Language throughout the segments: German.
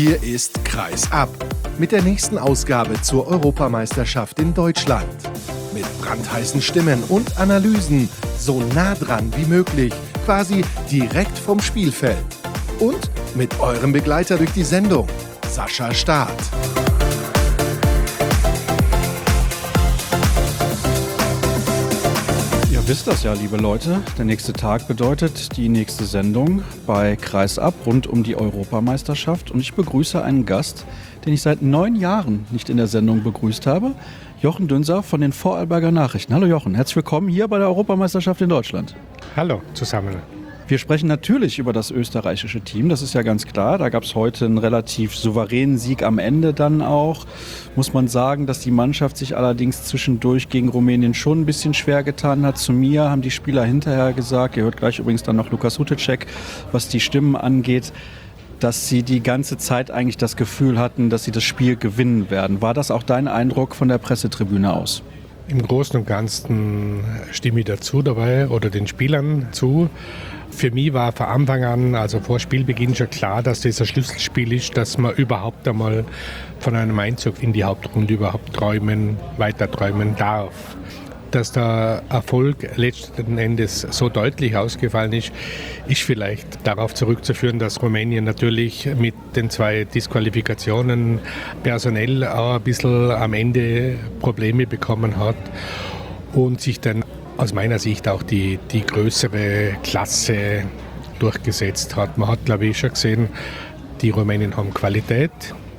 Hier ist Kreis ab mit der nächsten Ausgabe zur Europameisterschaft in Deutschland. Mit brandheißen Stimmen und Analysen, so nah dran wie möglich, quasi direkt vom Spielfeld. Und mit eurem Begleiter durch die Sendung, Sascha Staat. Ihr wisst das ja, liebe Leute. Der nächste Tag bedeutet die nächste Sendung bei Kreis ab rund um die Europameisterschaft. Und ich begrüße einen Gast, den ich seit 9 Jahren nicht in der Sendung begrüßt habe. Jochen Dünser von den Vorarlberger Nachrichten. Hallo Jochen, herzlich willkommen hier bei der Europameisterschaft in Deutschland. Hallo zusammen. Wir sprechen natürlich über das österreichische Team, das ist ja ganz klar. Da gab es heute einen relativ souveränen Sieg am Ende dann auch. Muss man sagen, dass die Mannschaft sich allerdings zwischendurch gegen Rumänien schon ein bisschen schwer getan hat. Zu mir haben die Spieler hinterher gesagt, ihr hört gleich übrigens dann noch Luka Suticek, was die Stimmen angeht, dass sie die ganze Zeit eigentlich das Gefühl hatten, dass sie das Spiel gewinnen werden. War das auch dein Eindruck von der Pressetribüne aus? Im Großen und Ganzen stimme ich dazu dabei oder den Spielern zu. Für mich war von Anfang an, also vor Spielbeginn schon klar, dass das ein Schlüsselspiel ist, dass man überhaupt einmal von einem Einzug in die Hauptrunde überhaupt weiter träumen darf. Dass der Erfolg letzten Endes so deutlich ausgefallen ist, ist vielleicht darauf zurückzuführen, dass Rumänien natürlich mit den 2 Disqualifikationen personell auch ein bisschen am Ende Probleme bekommen hat und sich dann aus meiner Sicht auch die größere Klasse durchgesetzt hat. Man hat, glaube ich, schon gesehen, die Rumänen haben Qualität,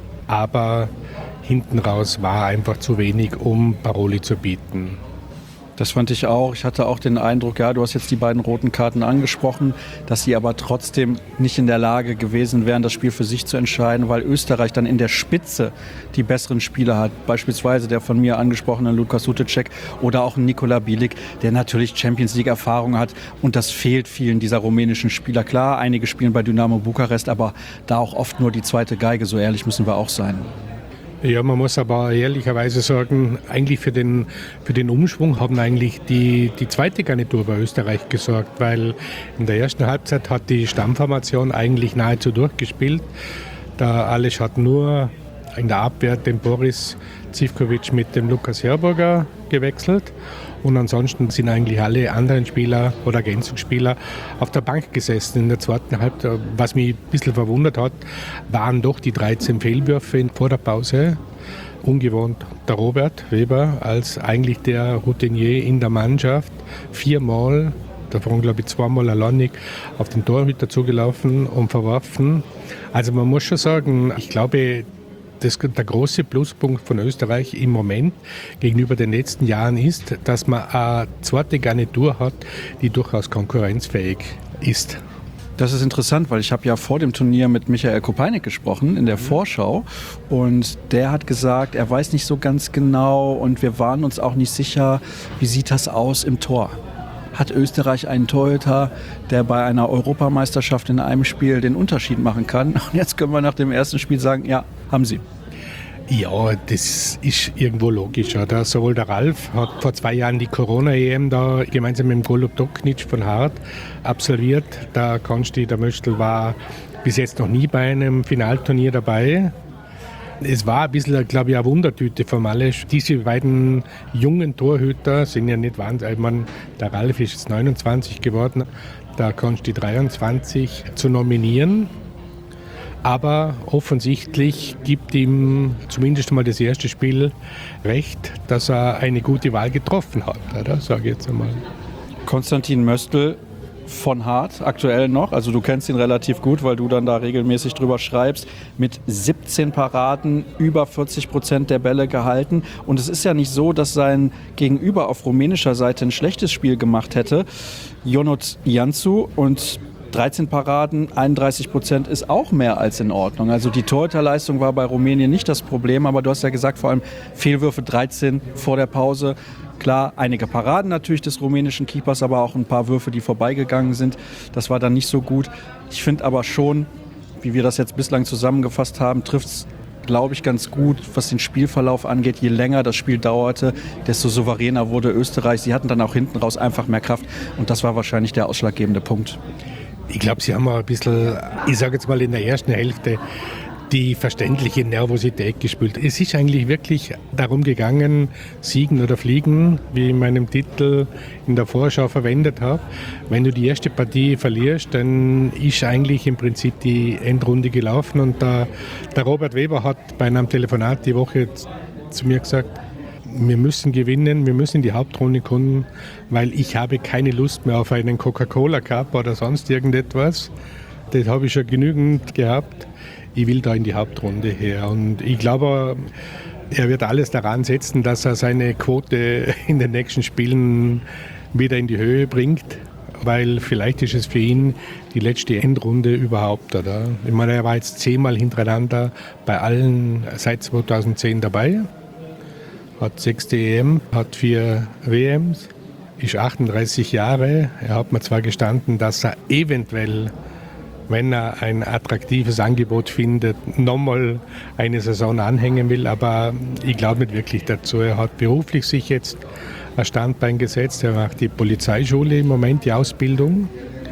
aber hinten raus war einfach zu wenig, um Paroli zu bieten. Das fand ich auch. Ich hatte auch den Eindruck, ja, du hast jetzt die beiden roten Karten angesprochen, dass sie aber trotzdem nicht in der Lage gewesen wären, das Spiel für sich zu entscheiden, weil Österreich dann in der Spitze die besseren Spieler hat. Beispielsweise der von mir angesprochene Luka Suticek oder auch Nikola Bilic, der natürlich Champions-League-Erfahrung hat. Und das fehlt vielen dieser rumänischen Spieler. Klar, einige spielen bei Dynamo Bukarest, aber da auch oft nur die zweite Geige. So ehrlich müssen wir auch sein. Ja, man muss aber ehrlicherweise sagen, eigentlich für den Umschwung haben eigentlich die zweite Garnitur bei Österreich gesorgt, weil in der ersten Halbzeit hat die Stammformation eigentlich nahezu durchgespielt. Der Aleš hat nur in der Abwehr den Boris Zivkovic mit dem Lukas Herburger gewechselt. Und ansonsten sind eigentlich alle anderen Spieler oder Ergänzungsspieler auf der Bank gesessen. In der zweiten Halbzeit, was mich ein bisschen verwundert hat, waren doch die 13 Fehlwürfe vor der Pause. Ungewohnt der Robert Weber als eigentlich der Routinier in der Mannschaft. 4-mal, davon glaube ich 2-mal alleinig, auf den Torhüter zugelaufen und verworfen. Also man muss schon sagen, ich glaube, der große Pluspunkt von Österreich im Moment gegenüber den letzten Jahren ist, dass man eine zweite Garnitur hat, die durchaus konkurrenzfähig ist. Das ist interessant, weil ich habe ja vor dem Turnier mit Michael Kopeinik gesprochen in der Vorschau und der hat gesagt, er weiß nicht so ganz genau und wir waren uns auch nicht sicher, wie sieht das aus im Tor. Hat Österreich einen Torhüter, der bei einer Europameisterschaft in einem Spiel den Unterschied machen kann? Und jetzt können wir nach dem ersten Spiel sagen, ja, haben sie. Ja, das ist irgendwo logisch. Oder? Sowohl der Ralf hat vor 2 Jahren die Corona-EM da gemeinsam mit dem Golub Doknic von Hart absolviert. Der Konsti, der Möstl, war bis jetzt noch nie bei einem Finalturnier dabei. Es war ein bisschen, glaube ich, eine Wundertüte von Aleš. Diese beiden jungen Torhüter sind ja nicht wahnsinnig. Ich meine, der Ralf ist jetzt 29 geworden, der Konsti 23 zu nominieren. Aber offensichtlich gibt ihm zumindest mal das erste Spiel recht, dass er eine gute Wahl getroffen hat, oder? Sage ich jetzt einmal. Konstantin Möstl von Hart, aktuell noch, also du kennst ihn relativ gut, weil du dann da regelmäßig drüber schreibst, mit 17 Paraden, über 40% der Bälle gehalten. Und es ist ja nicht so, dass sein Gegenüber auf rumänischer Seite ein schlechtes Spiel gemacht hätte. Ionut Iancu und 13 Paraden, 31% ist auch mehr als in Ordnung. Also die Torhüterleistung war bei Rumänien nicht das Problem, aber du hast ja gesagt, vor allem Fehlwürfe 13 vor der Pause. Klar, einige Paraden natürlich des rumänischen Keepers, aber auch ein paar Würfe, die vorbeigegangen sind. Das war dann nicht so gut. Ich finde aber schon, wie wir das jetzt bislang zusammengefasst haben, trifft es, glaube ich, ganz gut, was den Spielverlauf angeht. Je länger das Spiel dauerte, desto souveräner wurde Österreich. Sie hatten dann auch hinten raus einfach mehr Kraft und das war wahrscheinlich der ausschlaggebende Punkt. Ich glaube, sie haben ein bisschen, ich sage jetzt mal in der ersten Hälfte, die verständliche Nervosität gespült. Es ist eigentlich wirklich darum gegangen, siegen oder fliegen, wie ich in meinem Titel in der Vorschau verwendet habe. Wenn du die erste Partie verlierst, dann ist eigentlich im Prinzip die Endrunde gelaufen. Und der Robert Weber hat bei einem Telefonat die Woche zu mir gesagt, wir müssen gewinnen, wir müssen in die Hauptrunde kommen, weil ich habe keine Lust mehr auf einen Coca-Cola Cup oder sonst irgendetwas. Das habe ich schon genügend gehabt. Ich will da in die Hauptrunde her. Und ich glaube, er wird alles daran setzen, dass er seine Quote in den nächsten Spielen wieder in die Höhe bringt, weil vielleicht ist es für ihn die letzte Endrunde überhaupt, oder? Ich meine, er war jetzt 10-mal hintereinander bei allen seit 2010 dabei, hat 6 EM, hat 4 WMs, ist 38 Jahre. Er hat mir zwar gestanden, dass er eventuell, wenn er ein attraktives Angebot findet, nochmal eine Saison anhängen will, aber ich glaube nicht wirklich dazu. Er hat beruflich sich jetzt ein Standbein gesetzt, er macht die Polizeischule im Moment, die Ausbildung,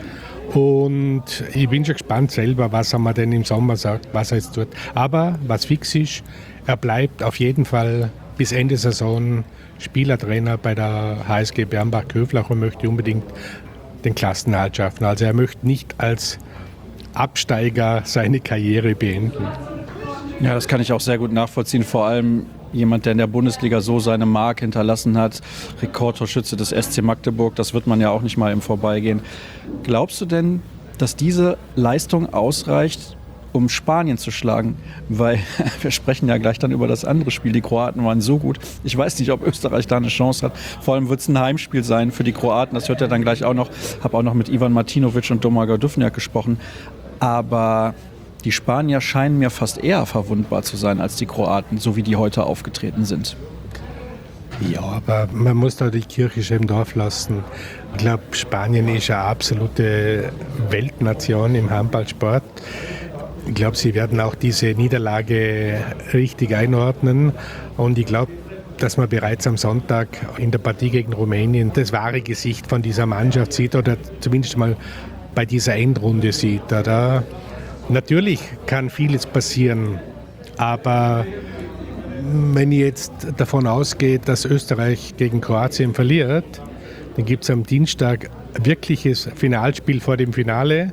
und ich bin schon gespannt selber, was er mir denn im Sommer sagt, was er jetzt tut. Aber was fix ist, er bleibt auf jeden Fall bis Ende Saison Spielertrainer bei der HSG Bernbach-Köflach und möchte unbedingt den Klassenerhalt schaffen. Also er möchte nicht als Absteiger seine Karriere beenden. Ja, das kann ich auch sehr gut nachvollziehen. Vor allem jemand, der in der Bundesliga so seine Mark hinterlassen hat. Rekordtorschütze des SC Magdeburg, das wird man ja auch nicht mal im Vorbeigehen. Glaubst du denn, dass diese Leistung ausreicht, um Spanien zu schlagen? Weil wir sprechen ja gleich dann über das andere Spiel. Die Kroaten waren so gut. Ich weiß nicht, ob Österreich da eine Chance hat. Vor allem wird es ein Heimspiel sein für die Kroaten. Das hört ja dann gleich auch noch. Ich habe auch noch mit Ivan Martinovic und Domagoj Duvnjak gesprochen. Aber die Spanier scheinen mir fast eher verwundbar zu sein als die Kroaten, so wie die heute aufgetreten sind. Ja, aber man muss da die Kirche schon im Dorf lassen. Ich glaube, Spanien ist eine absolute Weltnation im Handballsport. Ich glaube, sie werden auch diese Niederlage richtig einordnen. Und ich glaube, dass man bereits am Sonntag in der Partie gegen Rumänien das wahre Gesicht von dieser Mannschaft sieht oder zumindest mal bei dieser Endrunde sieht. Oder? Natürlich kann vieles passieren, aber wenn ich jetzt davon ausgehe, dass Österreich gegen Kroatien verliert, dann gibt es am Dienstag ein wirkliches Finalspiel vor dem Finale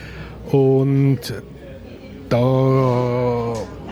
und da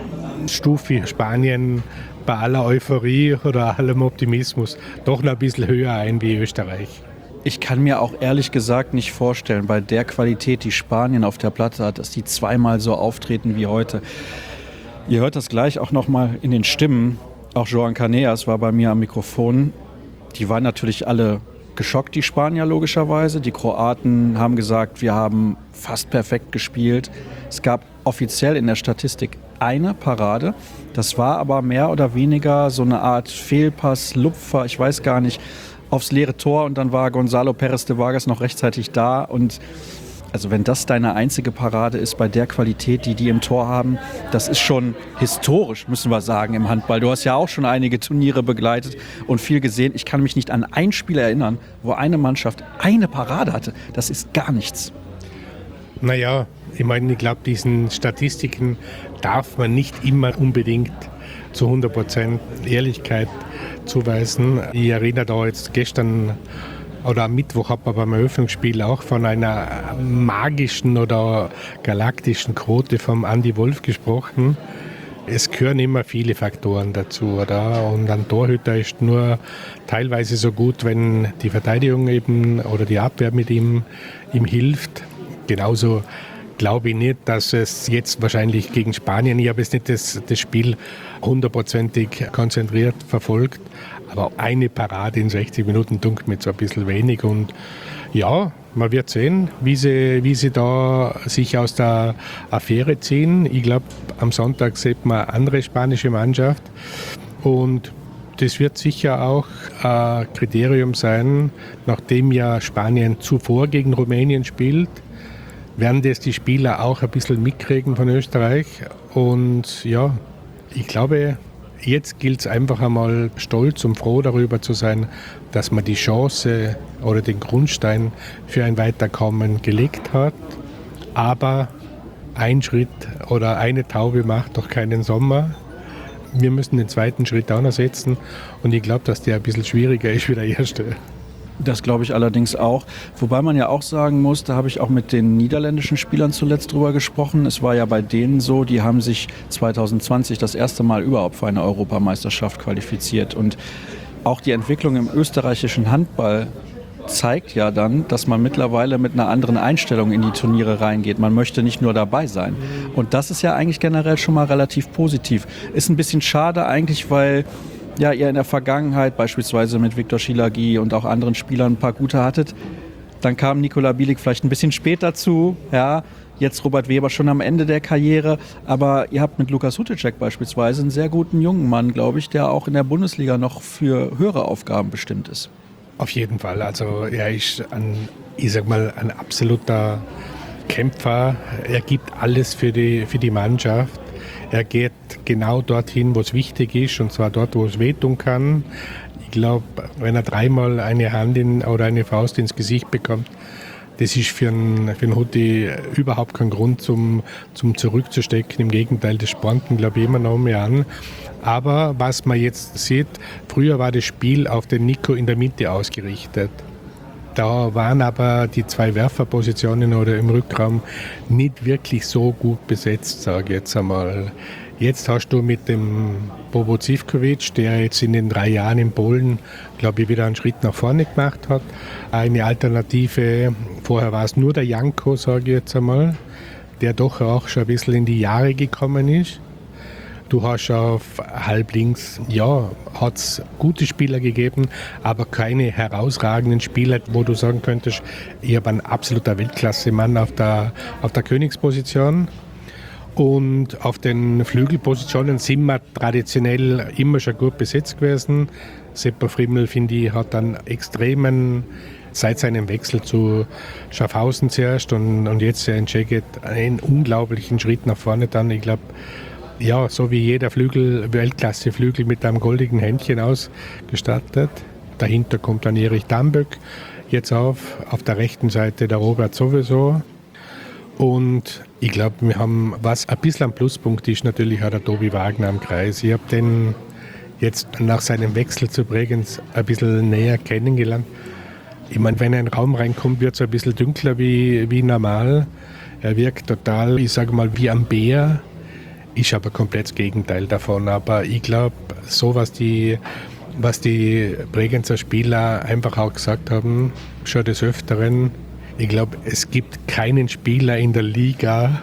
stufe ich Spanien bei aller Euphorie oder allem Optimismus doch noch ein bisschen höher ein wie Österreich. Ich kann mir auch ehrlich gesagt nicht vorstellen, bei der Qualität, die Spanien auf der Platte hat, dass die zweimal so auftreten wie heute. Ihr hört das gleich auch nochmal in den Stimmen. Auch Joan Caneas war bei mir am Mikrofon. Die waren natürlich alle geschockt, die Spanier logischerweise. Die Kroaten haben gesagt, wir haben fast perfekt gespielt. Es gab offiziell in der Statistik eine Parade. Das war aber mehr oder weniger so eine Art Fehlpass, Lupfer, ich weiß gar nicht, aufs leere Tor, und dann war Gonzalo Pérez de Vargas noch rechtzeitig da. Und also wenn das deine einzige Parade ist bei der Qualität, die im Tor haben, das ist schon historisch, müssen wir sagen, im Handball. Du hast ja auch schon einige Turniere begleitet und viel gesehen. Ich kann mich nicht an ein Spiel erinnern, wo eine Mannschaft eine Parade hatte. Das ist gar nichts. Naja, ich meine, ich glaube, diesen Statistiken darf man nicht immer unbedingt zu 100% Ehrlichkeit zuweisen. Ich erinnere da jetzt gestern oder am Mittwoch hat man beim Eröffnungsspiel auch von einer magischen oder galaktischen Quote vom Andi Wolf gesprochen. Es gehören immer viele Faktoren dazu, oder? Und ein Torhüter ist nur teilweise so gut, wenn die Verteidigung eben oder die Abwehr mit ihm hilft. Genauso glaube ich nicht, dass es jetzt wahrscheinlich gegen Spanien, ich habe jetzt nicht das Spiel 100%ig konzentriert verfolgt, aber eine Parade in 60 Minuten dunkelt mir so ein bisschen wenig. Und ja, man wird sehen, wie sie da sich aus der Affäre ziehen. Ich glaube, am Sonntag sieht man eine andere spanische Mannschaft und das wird sicher auch ein Kriterium sein, nachdem ja Spanien zuvor gegen Rumänien spielt, werden das die Spieler auch ein bisschen mitkriegen von Österreich. Und ja, ich glaube, jetzt gilt es einfach einmal stolz und froh darüber zu sein, dass man die Chance oder den Grundstein für ein Weiterkommen gelegt hat. Aber ein Schritt oder eine Taube macht doch keinen Sommer. Wir müssen den zweiten Schritt auch noch setzen und ich glaube, dass der ein bisschen schwieriger ist wie der erste. Das glaube ich allerdings auch. Wobei man ja auch sagen muss, da habe ich auch mit den niederländischen Spielern zuletzt drüber gesprochen. Es war ja bei denen so, die haben sich 2020 das erste Mal überhaupt für eine Europameisterschaft qualifiziert. Und auch die Entwicklung im österreichischen Handball zeigt ja dann, dass man mittlerweile mit einer anderen Einstellung in die Turniere reingeht. Man möchte nicht nur dabei sein. Und das ist ja eigentlich generell schon mal relativ positiv. Ist ein bisschen schade eigentlich, weil ja, ihr in der Vergangenheit beispielsweise mit Viktor Szilagyi und auch anderen Spielern ein paar gute hattet. Dann kam Nikola Bielik vielleicht ein bisschen später zu. Ja, jetzt Robert Weber schon am Ende der Karriere. Aber ihr habt mit Lukas Hutecek beispielsweise einen sehr guten jungen Mann, glaube ich, der auch in der Bundesliga noch für höhere Aufgaben bestimmt ist. Auf jeden Fall. Also er ist ein absoluter Kämpfer. Er gibt alles für die Mannschaft. Er geht genau dorthin, wo es wichtig ist, und zwar dort, wo es wehtun kann. Ich glaube, wenn er dreimal eine Hand oder eine Faust ins Gesicht bekommt, das ist für einen Hutti überhaupt kein Grund zum Zurückzustecken. Im Gegenteil, das spornt ihn, glaube ich, immer noch mehr an. Aber was man jetzt sieht, früher war das Spiel auf den Nico in der Mitte ausgerichtet. Da waren aber die zwei Werferpositionen oder im Rückraum nicht wirklich so gut besetzt, sage ich jetzt einmal. Jetzt hast du mit dem Bobo Zivkovic, der jetzt in den 3 Jahren in Polen, glaube ich, wieder einen Schritt nach vorne gemacht hat, eine Alternative. Vorher war es nur der Janko, sage ich jetzt einmal, der doch auch schon ein bisschen in die Jahre gekommen ist. Du hast auf halblinks, ja, hat es gute Spieler gegeben, aber keine herausragenden Spieler, wo du sagen könntest, ich habe einen absoluter Weltklasse-Mann auf der Königsposition. Und auf den Flügelpositionen sind wir traditionell immer schon gut besetzt gewesen. Seppo Frimmel, finde ich, hat dann seit seinem Wechsel zu Schaffhausen zuerst und jetzt in Szeged einen unglaublichen Schritt nach vorne dann. Ich glaube, ja, so wie jeder Weltklasse-Flügel mit einem goldigen Händchen ausgestattet. Dahinter kommt dann Erich Damböck jetzt auf der rechten Seite der Robert sowieso. Und ich glaube, wir haben, was ein bisschen ein Pluspunkt ist, natürlich auch der Tobi Wagner am Kreis. Ich habe den jetzt nach seinem Wechsel zu Bregenz ein bisschen näher kennengelernt. Ich meine, wenn er in den Raum reinkommt, wird es ein bisschen dunkler wie normal. Er wirkt total, ich sage mal, wie ein Bär. Ist aber komplett das Gegenteil davon. Aber ich glaube, so was die Bregenzer Spieler einfach auch gesagt haben, schon des Öfteren, ich glaube, es gibt keinen Spieler in der Liga,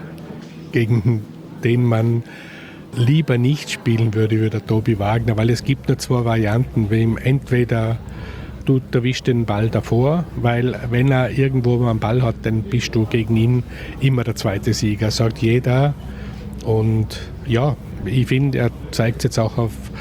gegen den man lieber nicht spielen würde wie der Tobi Wagner, weil es gibt nur 2 Varianten. Entweder du erwischst den Ball davor, weil wenn er irgendwo mal einen Ball hat, dann bist du gegen ihn immer der zweite Sieger, sagt jeder. Und ja, ich finde, er zeigt es jetzt auch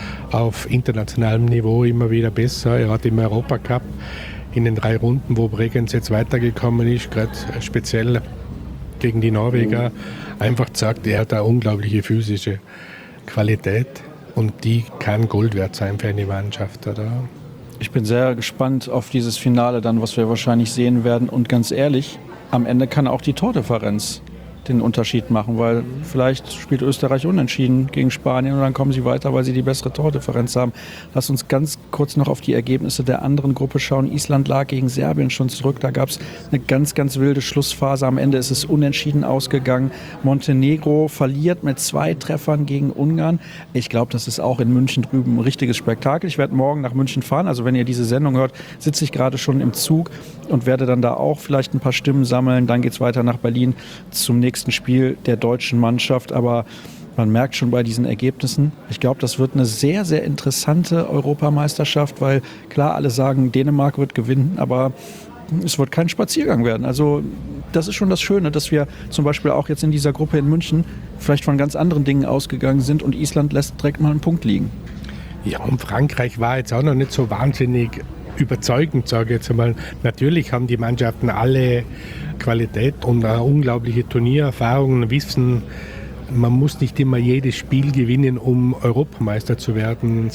auf internationalem Niveau immer wieder besser. Er hat im Europacup in den 3 Runden, wo Bregenz jetzt weitergekommen ist, gerade speziell gegen die Norweger, einfach gesagt, er hat eine unglaubliche physische Qualität und die kann Gold wert sein für eine Mannschaft, oder? Ich bin sehr gespannt auf dieses Finale dann, was wir wahrscheinlich sehen werden. Und ganz ehrlich, am Ende kann auch die Tordifferenz den Unterschied machen, weil vielleicht spielt Österreich unentschieden gegen Spanien und dann kommen sie weiter, weil sie die bessere Tordifferenz haben. Lass uns ganz kurz noch auf die Ergebnisse der anderen Gruppe schauen. Island lag gegen Serbien schon zurück, da gab es eine ganz, ganz wilde Schlussphase. Am Ende ist es unentschieden ausgegangen. Montenegro verliert mit 2 Treffern gegen Ungarn. Ich glaube, das ist auch in München drüben ein richtiges Spektakel. Ich werde morgen nach München fahren, also wenn ihr diese Sendung hört, sitze ich gerade schon im Zug und werde dann da auch vielleicht ein paar Stimmen sammeln. Dann geht es weiter nach Berlin zum nächsten Spiel der deutschen Mannschaft, aber man merkt schon bei diesen Ergebnissen, ich glaube, das wird eine sehr, sehr interessante Europameisterschaft, weil klar, alle sagen, Dänemark wird gewinnen, aber es wird kein Spaziergang werden. Also das ist schon das Schöne, dass wir zum Beispiel auch jetzt in dieser Gruppe in München vielleicht von ganz anderen Dingen ausgegangen sind und Island lässt direkt mal einen Punkt liegen. Ja, und Frankreich war jetzt auch noch nicht so wahnsinnig überzeugend, sage ich jetzt einmal. Natürlich haben die Mannschaften alle Qualität und eine unglaubliche Turniererfahrung und wissen, man muss nicht immer jedes Spiel gewinnen, um Europameister zu werden,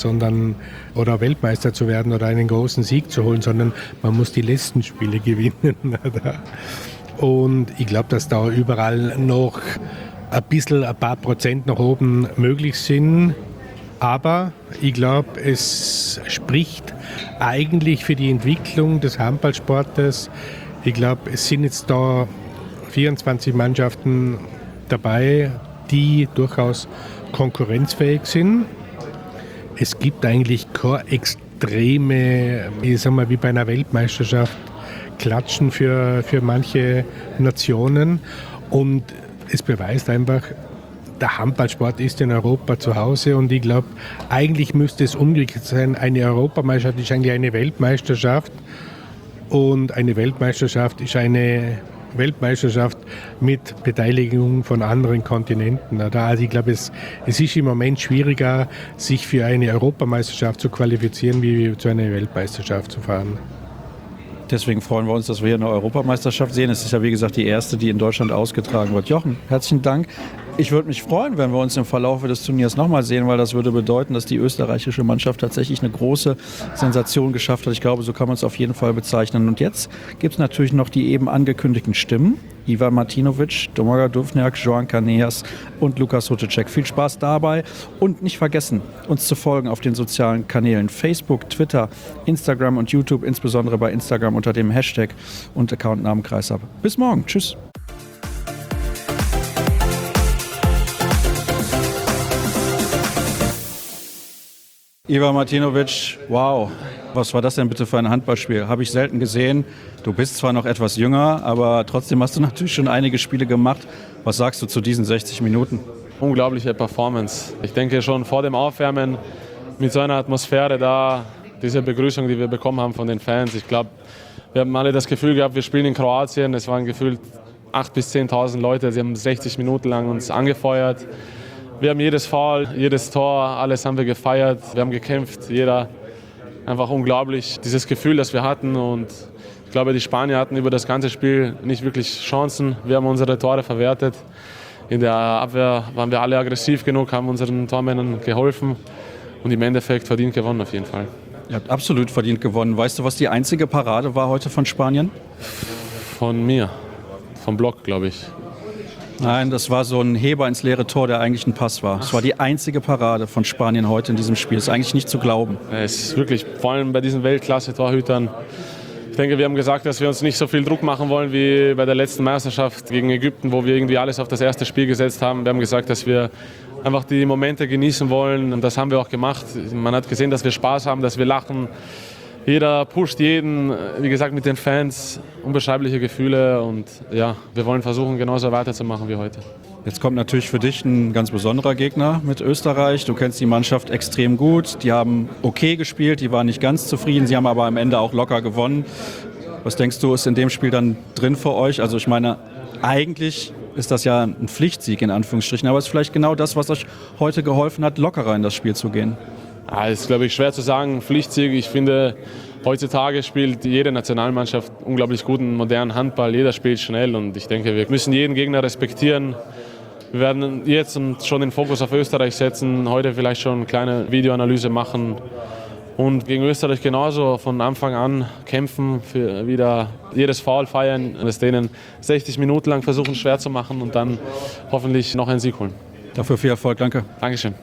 oder Weltmeister zu werden oder einen großen Sieg zu holen, sondern man muss die letzten Spiele gewinnen. Und ich glaube, dass da überall noch ein paar Prozent nach oben möglich sind. Aber ich glaube, es spricht eigentlich für die Entwicklung des Handballsportes. Ich glaube, es sind jetzt da 24 Mannschaften dabei, die durchaus konkurrenzfähig sind. Es gibt eigentlich keine extreme, ich sag mal, wie bei einer Weltmeisterschaft, Klatschen für manche Nationen. Und es beweist einfach, der Handballsport ist in Europa zu Hause und ich glaube, eigentlich müsste es umgekehrt sein. Eine Europameisterschaft ist eigentlich eine Weltmeisterschaft und eine Weltmeisterschaft ist eine Weltmeisterschaft mit Beteiligung von anderen Kontinenten. Also ich glaube, es ist im Moment schwieriger, sich für eine Europameisterschaft zu qualifizieren, wie zu einer Weltmeisterschaft zu fahren. Deswegen freuen wir uns, dass wir hier eine Europameisterschaft sehen. Es ist ja, wie gesagt, die erste, die in Deutschland ausgetragen wird. Jochen, herzlichen Dank. Ich würde mich freuen, wenn wir uns im Verlauf des Turniers nochmal sehen, weil das würde bedeuten, dass die österreichische Mannschaft tatsächlich eine große Sensation geschafft hat. Ich glaube, so kann man es auf jeden Fall bezeichnen. Und jetzt gibt es natürlich noch die eben angekündigten Stimmen. Ivan Martinovic, Domagoj Duvnjak, Joan Caneas und Lukas Hutecek. Viel Spaß dabei und nicht vergessen, uns zu folgen auf den sozialen Kanälen Facebook, Twitter, Instagram und YouTube, insbesondere bei Instagram unter dem Hashtag und Accountnamen Kreisab. Bis morgen. Tschüss. Ivan Martinovic, wow, was war das denn bitte für ein Handballspiel? Habe ich selten gesehen. Du bist zwar noch etwas jünger, aber trotzdem hast du natürlich schon einige Spiele gemacht. Was sagst du zu diesen 60 Minuten? Unglaubliche Performance. Ich denke schon vor dem Aufwärmen mit so einer Atmosphäre da, diese Begrüßung, die wir bekommen haben von den Fans. Ich glaube, wir haben alle das Gefühl gehabt, wir spielen in Kroatien. Es waren gefühlt 8.000 bis 10.000 Leute. Sie haben 60 Minuten lang uns angefeuert. Wir haben jedes Foul, jedes Tor, alles haben wir gefeiert. Wir haben gekämpft, jeder. Einfach unglaublich, dieses Gefühl, das wir hatten. Und ich glaube, die Spanier hatten über das ganze Spiel nicht wirklich Chancen. Wir haben unsere Tore verwertet. In der Abwehr waren wir alle aggressiv genug, haben unseren Tormännern geholfen. Und im Endeffekt verdient gewonnen auf jeden Fall. Ihr habt absolut verdient gewonnen. Weißt du, was die einzige Parade war heute von Spanien? Von mir, vom Block, glaube ich. Nein, das war so ein Heber ins leere Tor, der eigentlich ein Pass war. Es war die einzige Parade von Spanien heute in diesem Spiel. Das ist eigentlich nicht zu glauben. Es ist wirklich, vor allem bei diesen Weltklasse-Torhütern. Ich denke, wir haben gesagt, dass wir uns nicht so viel Druck machen wollen wie bei der letzten Meisterschaft gegen Ägypten, wo wir irgendwie alles auf das erste Spiel gesetzt haben. Wir haben gesagt, dass wir einfach die Momente genießen wollen und das haben wir auch gemacht. Man hat gesehen, dass wir Spaß haben, dass wir lachen. Jeder pusht jeden, wie gesagt, mit den Fans, unbeschreibliche Gefühle und ja, wir wollen versuchen, genauso weiterzumachen wie heute. Jetzt kommt natürlich für dich ein ganz besonderer Gegner mit Österreich. Du kennst die Mannschaft extrem gut. Die haben okay gespielt, die waren nicht ganz zufrieden, sie haben aber am Ende auch locker gewonnen. Was denkst du, ist in dem Spiel dann drin für euch? Also ich meine, eigentlich ist das ja ein Pflichtsieg in Anführungsstrichen, aber es ist vielleicht genau das, was euch heute geholfen hat, lockerer in das Spiel zu gehen. Ja, ist, glaube ich, schwer zu sagen, Pflichtsieg. Ich finde, heutzutage spielt jede Nationalmannschaft unglaublich guten, modernen Handball. Jeder spielt schnell und ich denke, wir müssen jeden Gegner respektieren. Wir werden jetzt schon den Fokus auf Österreich setzen, heute vielleicht schon eine kleine Videoanalyse machen und gegen Österreich genauso von Anfang an kämpfen, für wieder jedes Foul feiern und es denen 60 Minuten lang versuchen schwer zu machen und dann hoffentlich noch einen Sieg holen. Dafür viel Erfolg, danke. Dankeschön.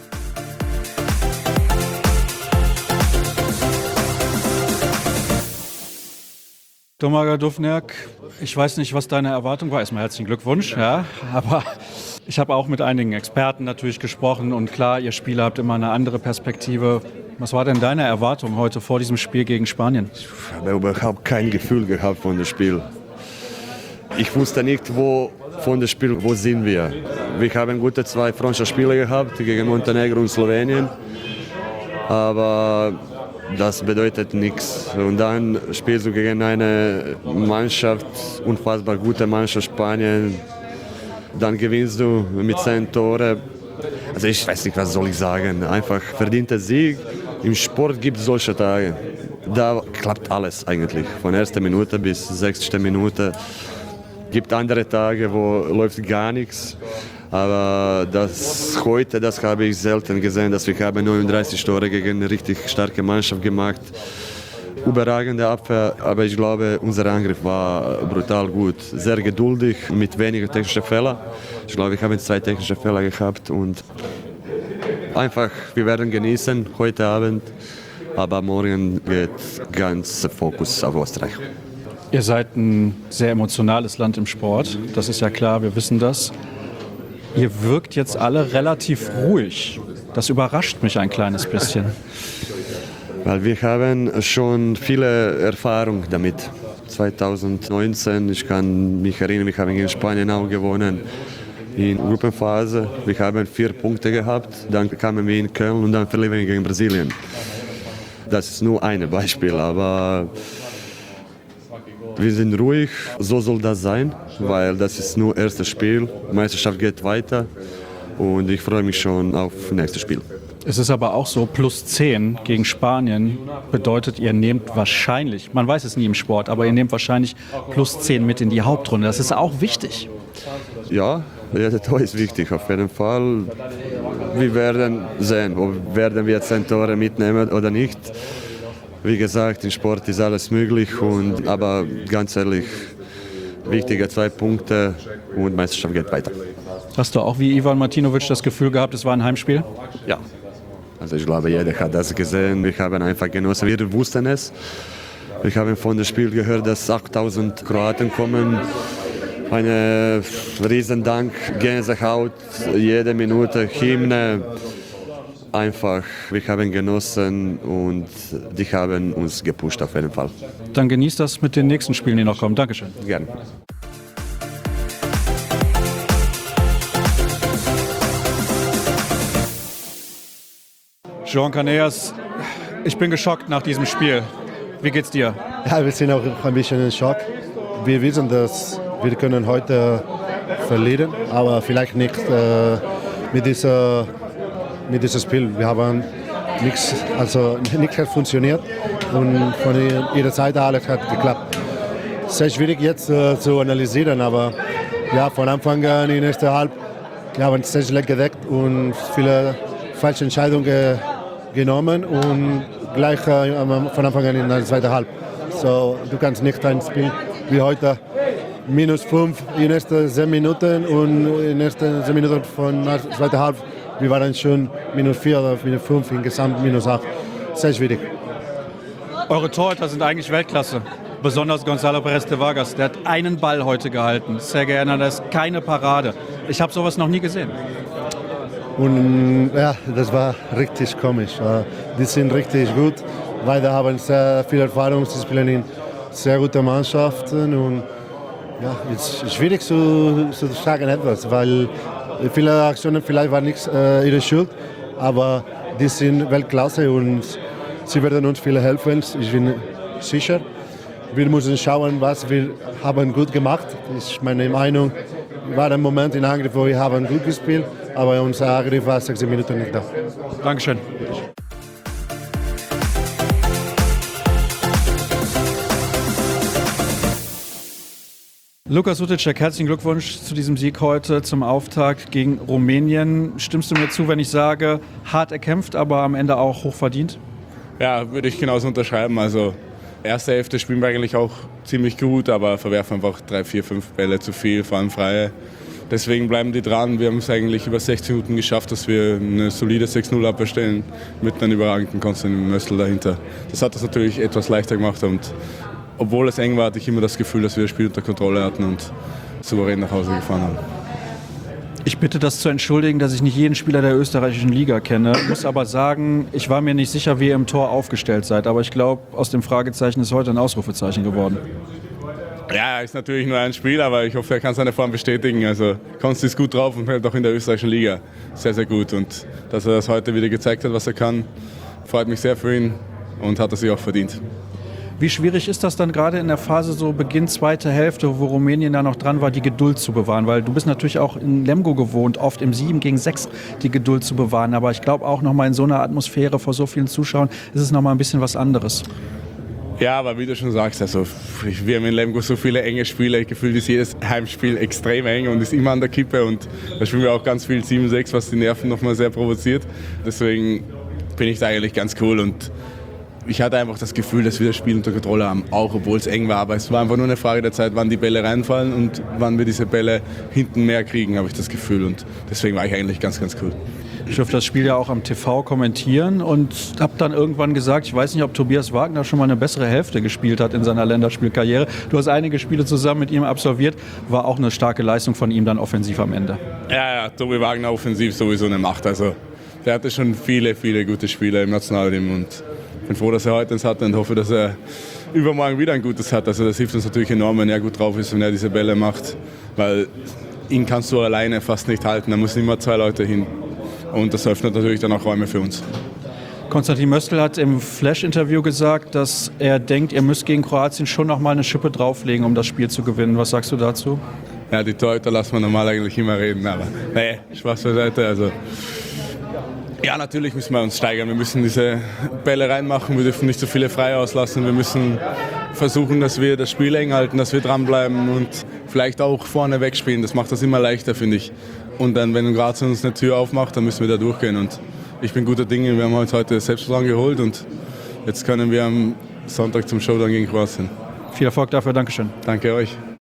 Domagoj Duvnjak, ich weiß nicht, was deine Erwartung war. Erstmal herzlichen Glückwunsch, ja, aber ich habe auch mit einigen Experten natürlich gesprochen und klar, ihr Spieler habt immer eine andere Perspektive. Was war denn deine Erwartung heute vor diesem Spiel gegen Spanien? Ich habe überhaupt kein Gefühl gehabt von dem Spiel. Ich wusste nicht, wo von dem Spiel, wo sind wir. Wir haben gute 2 Freundschaftsspiele gehabt gegen Montenegro und Slowenien, aber das bedeutet nichts. Und dann spielst du gegen eine Mannschaft, unfassbar gute Mannschaft Spanien. Dann gewinnst du mit 10 Toren. Also ich weiß nicht, was soll ich sagen. Einfach verdienter Sieg. Im Sport gibt es solche Tage. Da klappt alles eigentlich. Von 1. Minute bis 60. Minute. Es gibt andere Tage, wo läuft gar nichts. Aber das habe ich selten gesehen, dass wir haben 39 Tore gegen eine richtig starke Mannschaft gemacht. überragende Abwehr, aber ich glaube, unser Angriff war brutal gut. Sehr geduldig, mit weniger technischen Fehlern. Ich glaube, wir haben 2 technische Fehler gehabt und einfach, wir werden genießen heute Abend, aber morgen geht ganz Fokus auf Österreich. Ihr seid ein sehr emotionales Land im Sport, das ist ja klar, wir wissen das. Ihr wirkt jetzt alle relativ ruhig. Das überrascht mich ein kleines bisschen. Weil wir haben schon viele Erfahrung damit. 2019, ich kann mich erinnern, wir haben in Spanien auch gewonnen. In Gruppenphase, wir haben 4 Punkte gehabt, dann kamen wir in Köln und dann verlieren wir gegen Brasilien. Das ist nur ein Beispiel, aber wir sind ruhig, so soll das sein, weil das ist nur das erste Spiel. Die Meisterschaft geht weiter und ich freue mich schon auf das nächste Spiel. Es ist aber auch so, +10 gegen Spanien bedeutet, ihr nehmt wahrscheinlich, man weiß es nie im Sport, aber ihr nehmt wahrscheinlich +10 mit in die Hauptrunde. Das ist auch wichtig. Ja, jeder Tor ist wichtig, auf jeden Fall. Wir werden sehen, ob werden wir 10 Tore mitnehmen oder nicht. Wie gesagt, im Sport ist alles möglich, aber ganz ehrlich, wichtige 2 Punkte und die Meisterschaft geht weiter. Hast du auch wie Ivan Martinovic das Gefühl gehabt, es war ein Heimspiel? Ja, also ich glaube, jeder hat das gesehen. Wir haben einfach genossen. Wir wussten es. Wir haben von dem Spiel gehört, dass 8000 Kroaten kommen. Ein Riesendank, Gänsehaut, jede Minute, Hymne. Einfach, wir haben genossen und die haben uns gepusht auf jeden Fall. Dann genießt das mit den nächsten Spielen, die noch kommen. Dankeschön. Gerne. Joan Canellas, ich bin geschockt nach diesem Spiel. Wie geht's dir? Ja, wir sind auch ein bisschen in Schock. Wir wissen, dass wir können heute verlieren, aber vielleicht nicht mit diesem Spiel. Wir haben nichts hat funktioniert und von ihrer Seite alles hat geklappt. Sehr schwierig jetzt zu analysieren, aber ja, von Anfang an in der ersten Halb wir haben sehr schlecht gedeckt und viele falsche Entscheidungen genommen und gleich von Anfang an in der zweiten Halb. So, du kannst nicht ein Spiel wie heute -5 in den ersten 10 Minuten und in den ersten 10 Minuten von der zweiten Halb. Wir waren schon -4 oder -5, insgesamt -8. Sehr schwierig. Eure Torhüter sind eigentlich Weltklasse. Besonders Gonzalo Pérez de Vargas. Der hat einen Ball heute gehalten. Sergej Hernández, keine Parade. Ich habe sowas noch nie gesehen. Und ja, das war richtig komisch. Die sind richtig gut, weil da haben sehr viel Erfahrung. Sie spielen in sehr guten Mannschaften. Und ja, es ist schwierig zu sagen etwas, weil viele Aktionen vielleicht waren nicht ihre Schuld, aber die sind Weltklasse und sie werden uns viel helfen. Ich bin sicher. Wir müssen schauen, was wir haben gut gemacht. Das ist meine Meinung. War ein Moment in Angriff, wo wir haben gut gespielt, aber unser Angriff war 6 Minuten nicht da. Dankeschön. Luka Suticek, herzlichen Glückwunsch zu diesem Sieg heute zum Auftakt gegen Rumänien. Stimmst du mir zu, wenn ich sage, hart erkämpft, aber am Ende auch hochverdient? Ja, würde ich genauso unterschreiben. Also erste Hälfte spielen wir eigentlich auch ziemlich gut, aber verwerfen einfach 3, 4, 5 Bälle zu viel, vor allem freie. Deswegen bleiben die dran. Wir haben es eigentlich über 60 Minuten geschafft, dass wir eine solide 6-0 Abwehr stellen mit einem überragenden Konstantin Mössl dahinter. Das hat das natürlich etwas leichter gemacht und obwohl es eng war, hatte ich immer das Gefühl, dass wir das Spiel unter Kontrolle hatten und souverän nach Hause gefahren haben. Ich bitte das zu entschuldigen, dass ich nicht jeden Spieler der österreichischen Liga kenne. Ich muss aber sagen, ich war mir nicht sicher, wie ihr im Tor aufgestellt seid. Aber ich glaube, aus dem Fragezeichen ist heute ein Ausrufezeichen geworden. Ja, ist natürlich nur ein Spiel, aber ich hoffe, er kann seine Form bestätigen. Also Konsti ist gut drauf und fällt auch in der österreichischen Liga sehr, sehr gut. Und dass er das heute wieder gezeigt hat, was er kann, freut mich sehr für ihn und hat er sich auch verdient. Wie schwierig ist das dann gerade in der Phase so Beginn zweite Hälfte, wo Rumänien da noch dran war, die Geduld zu bewahren? Weil du bist natürlich auch in Lemgo gewohnt, oft im 7 gegen 6 die Geduld zu bewahren. Aber ich glaube auch nochmal in so einer Atmosphäre vor so vielen Zuschauern ist es nochmal ein bisschen was anderes. Ja, aber wie du schon sagst, also wir haben in Lemgo so viele enge Spiele. Ich gefühlt ist jedes Heimspiel extrem eng und ist immer an der Kippe. Und da spielen wir auch ganz viel 7-6, was die Nerven nochmal sehr provoziert. Deswegen bin ich da eigentlich ganz cool und ich hatte einfach das Gefühl, dass wir das Spiel unter Kontrolle haben, auch obwohl es eng war. Aber es war einfach nur eine Frage der Zeit, wann die Bälle reinfallen und wann wir diese Bälle hinten mehr kriegen, habe ich das Gefühl. Und deswegen war ich eigentlich ganz, ganz cool. Ich durfte das Spiel ja auch am TV kommentieren und habe dann irgendwann gesagt, ich weiß nicht, ob Tobias Wagner schon mal eine bessere Hälfte gespielt hat in seiner Länderspielkarriere. Du hast einige Spiele zusammen mit ihm absolviert, war auch eine starke Leistung von ihm dann offensiv am Ende. Ja, Tobi Wagner offensiv sowieso eine Macht. Also der hatte schon viele, viele gute Spiele im Nationalteam und ich bin froh, dass er heute eins hatte und hoffe, dass er übermorgen wieder ein gutes hat. Also das hilft uns natürlich enorm, wenn er gut drauf ist, wenn er diese Bälle macht, weil ihn kannst du alleine fast nicht halten, da müssen immer 2 Leute hin. Und das öffnet natürlich dann auch Räume für uns. Konstantin Möstl hat im Flash-Interview gesagt, dass er denkt, ihr müsst gegen Kroatien schon noch mal eine Schippe drauflegen, um das Spiel zu gewinnen. Was sagst du dazu? Ja, die Torhüter lassen wir normal eigentlich immer reden, aber nee, Spaß beiseite. Also, ja, natürlich müssen wir uns steigern. Wir müssen diese Bälle reinmachen, wir dürfen nicht so viele frei auslassen. Wir müssen versuchen, dass wir das Spiel eng halten, dass wir dranbleiben und vielleicht auch vorne wegspielen. Das macht das immer leichter, finde ich. Und dann, wenn Graz uns eine Tür aufmacht, dann müssen wir da durchgehen. Und ich bin guter Dinge. Wir haben heute Selbstvertrauen geholt und jetzt können wir am Sonntag zum Showdown gegen Kroatien. Viel Erfolg dafür. Dankeschön. Danke euch.